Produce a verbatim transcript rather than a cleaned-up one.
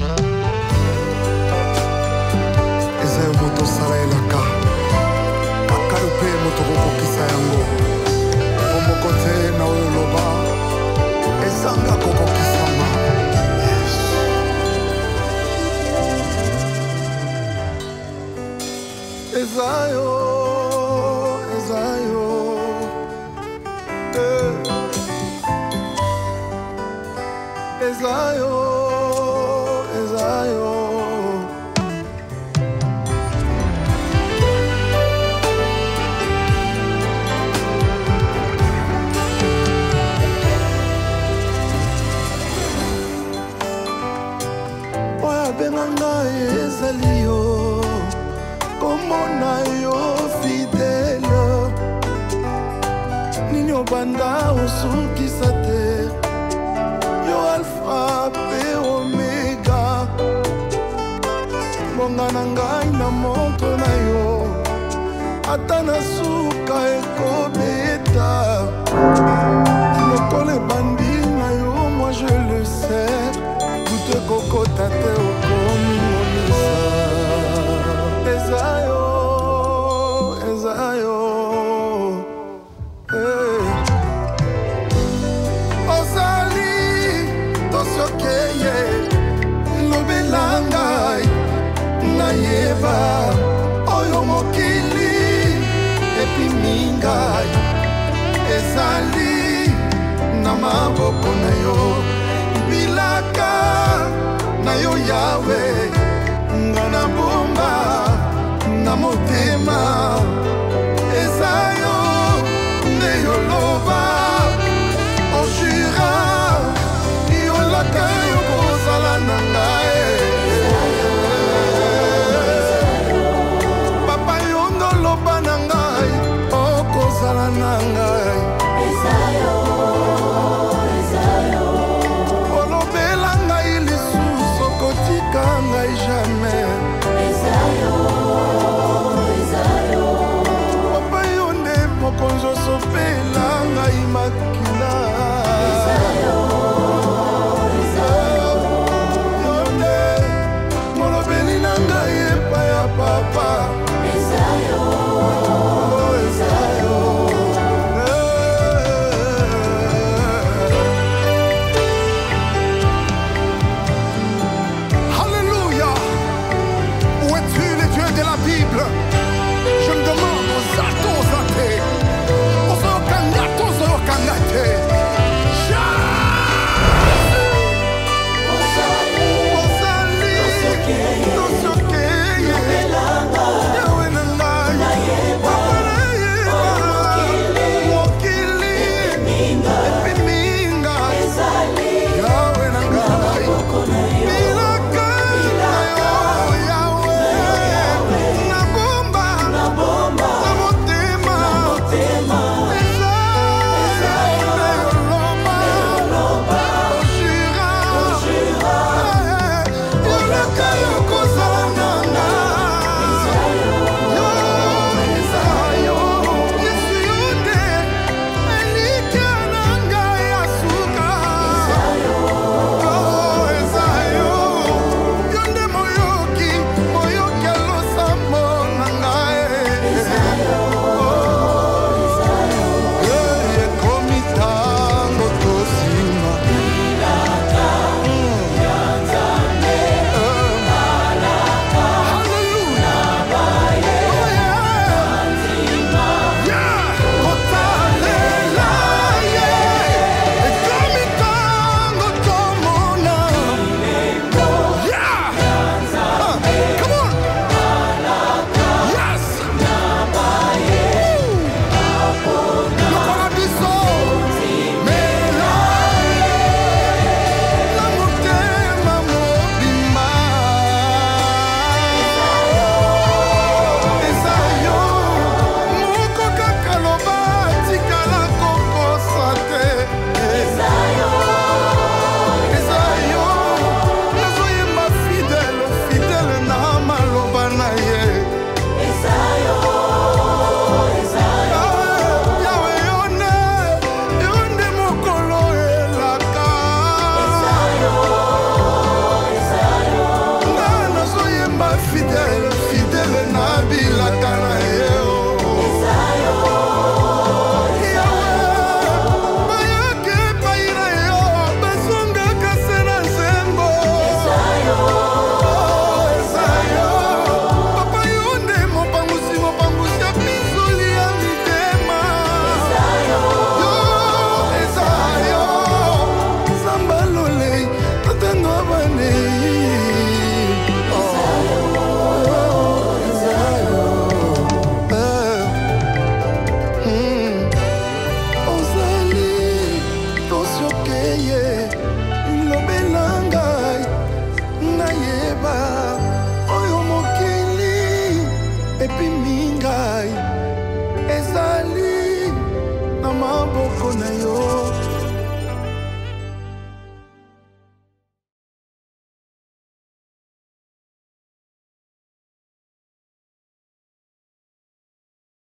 Eza yo moto sala elaka aka yo mpe moto kokokisa yango po moko te na oyo loba ezanga kokokisama. Eza yo, eza yo, eh. Eza yo, eza yo. Oya benga ngai ezali yo, komona yo fidèle. Nini obanda osukisa te, yo alpha pe omega. Bonga na ngai na moto na yo, ata na suka ekobeta. Lokolo ebandi na yo, moi je le sais. Doute kokota te okomi monisa. Eza yo, eza yo, hey. Ozali tosokeye lobela ngai nayeba oyo mokili epimi ngai ezali na maboko na yo. Bilaka na yo Yawe nga na bomba na motema.